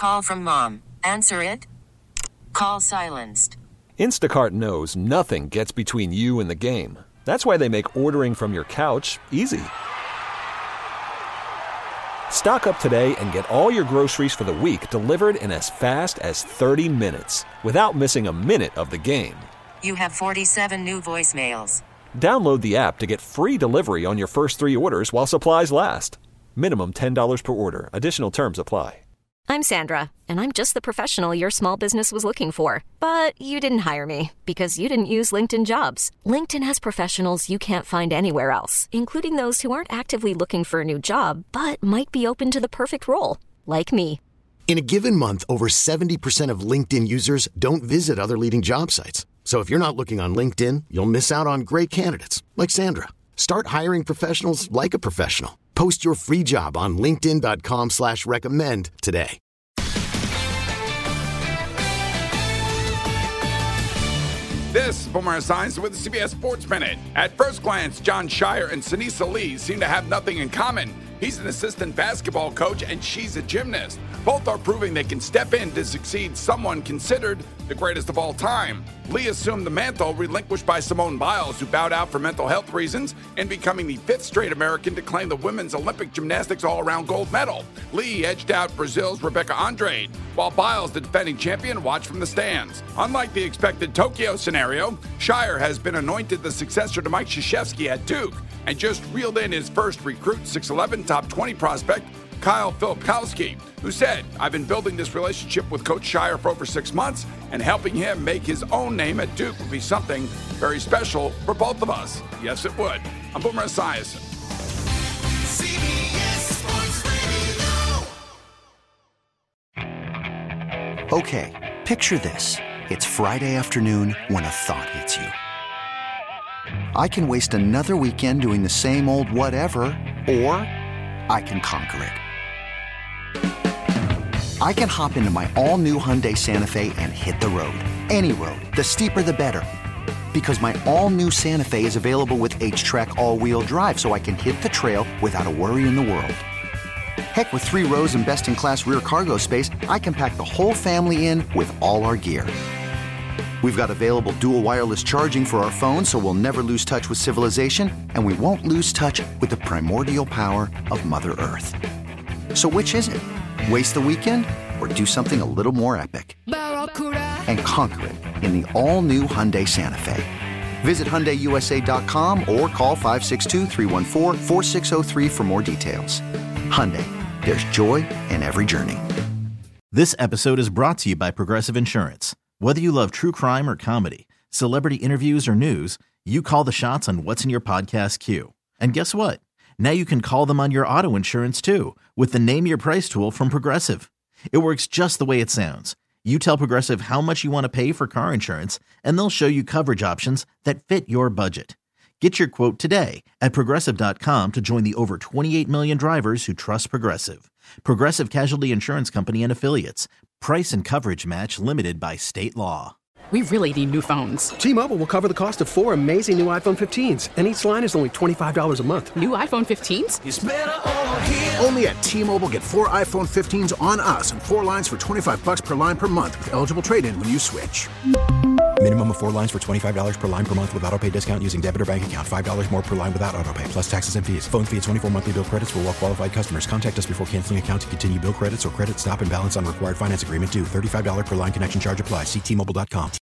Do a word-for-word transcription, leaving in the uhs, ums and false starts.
call from mom. Answer it. Call silenced. Instacart knows nothing gets between you and the game. That's why they make ordering from your couch easy. Stock up today and get all your groceries for the week delivered in as fast as thirty minutes without missing a minute of the game. You have forty-seven new voicemails. Download the app to get free delivery on your first three orders while supplies last. Minimum ten dollars per order. Additional terms apply. I'm Sandra, and I'm just the professional your small business was looking for. But you didn't hire me because you didn't use LinkedIn Jobs. LinkedIn has professionals you can't find anywhere else, including those who aren't actively looking for a new job, but might be open to the perfect role, like me. In a given month, over seventy percent of LinkedIn users don't visit other leading job sites. So if you're not looking on LinkedIn, you'll miss out on great candidates like Sandra. Start hiring professionals like a professional. Post your free job on linkedin.com slash recommend today. This is Boomer Esiason with the C B S Sports Minute. At first glance, Jon Scheyer and Sunisa Lee seem to have nothing in common. He's an assistant basketball coach and she's a gymnast. Both are proving they can step in to succeed someone considered the greatest of all time. Lee assumed the mantle relinquished by Simone Biles, who bowed out for mental health reasons, and becoming the fifth straight American to claim the women's Olympic gymnastics all-around gold medal. Lee edged out Brazil's Rebecca Andrade, while Biles, the defending champion, watched from the stands. Unlike the expected Tokyo scenario, Scheyer has been anointed the successor to Mike Krzyzewski at Duke, and just reeled in his first recruit, six eleven top twenty prospect, Kyle Filipkowski, who said, "I've been building this relationship with Coach Scheyer for over six months, and helping him make his own name at Duke would be something very special for both of us." Yes, it would. I'm Boomer Esiason. C B S Sports Radio. Okay, picture this. It's Friday afternoon when a thought hits you. I can waste another weekend doing the same old whatever, or I can conquer it. I can hop into my all-new Hyundai Santa Fe and hit the road. Any road. The steeper the better. Because my all-new Santa Fe is available with H-Track all-wheel drive, so I can hit the trail without a worry in the world. Heck, with three rows and best-in-class rear cargo space, I can pack the whole family in with all our gear. We've got available dual wireless charging for our phones, so we'll never lose touch with civilization, and we won't lose touch with the primordial power of Mother Earth. So which is it? Waste the weekend or do something a little more epic? And conquer it in the all-new Hyundai Santa Fe. Visit Hyundai U S A dot com or call five six two, three one four, four six zero three for more details. Hyundai, there's joy in every journey. This episode is brought to you by Progressive Insurance. Whether you love true crime or comedy, celebrity interviews or news, you call the shots on what's in your podcast queue. And guess what? Now you can call them on your auto insurance too with the Name Your Price tool from Progressive. It works just the way it sounds. You tell Progressive how much you want to pay for car insurance, and they'll show you coverage options that fit your budget. Get your quote today at Progressive dot com to join the over twenty-eight million drivers who trust Progressive. Progressive Casualty Insurance Company and Affiliates. Price and coverage match limited by state law. We really need new phones. T-Mobile will cover the cost of four amazing new iPhone fifteens, and each line is only twenty-five dollars a month. New iPhone fifteens? It's better over here. Only at T-Mobile, get four iPhone fifteens on us and four lines for twenty-five dollars per line per month with eligible trade-in when you switch. Minimum of four lines for twenty-five dollars per line per month with autopay discount using debit or bank account. five dollars more per line without autopay, plus taxes and fees. Phone fee at twenty-four monthly bill credits for well-qualified customers. Contact us before canceling account to continue bill credits or credit stop and balance on required finance agreement due. thirty-five dollars per line connection charge applies. See T Mobile dot com.